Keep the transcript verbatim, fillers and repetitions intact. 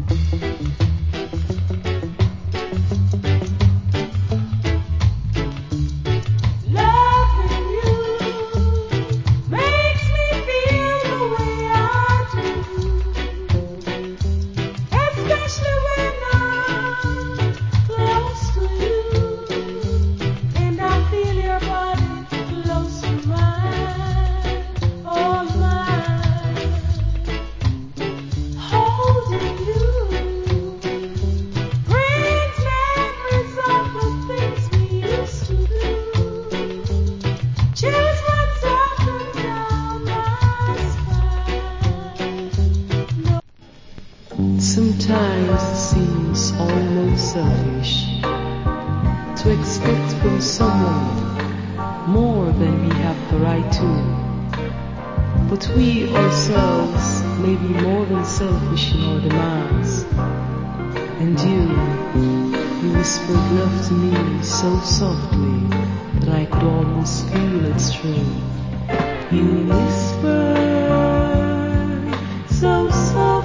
Sometimes it seems almost selfish to expect from someone more than we have the right to. But we ourselves may be more than selfish in our demands. And you, you whispered love to me so softly that I could almost feel its thrill. You whispered so softly